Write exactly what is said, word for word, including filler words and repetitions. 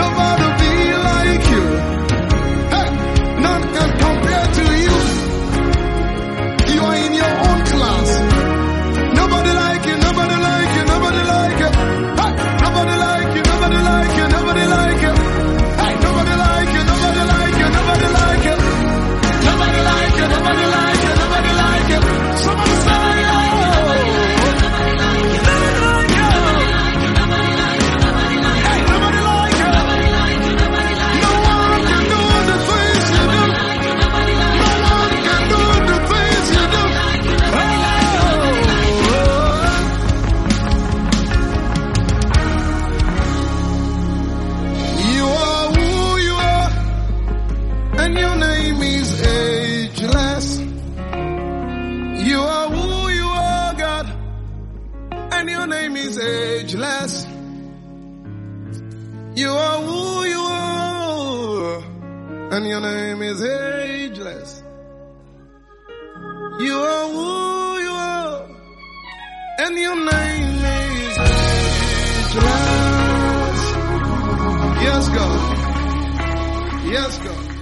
nobody be like you. Hey, none can compare to you. You are in your own class. Nobody like you, nobody like you, nobody like you. Hey, nobody like you, nobody like you, nobody like you. Hey, nobody like you, nobody like you, nobody like you. Nobody like you, nobody like you, nobody like you. Somebody say, oh. Ageless. You are who you are, and your name is ageless. You are who you are, and your name is ageless. Yes, God. Yes, God.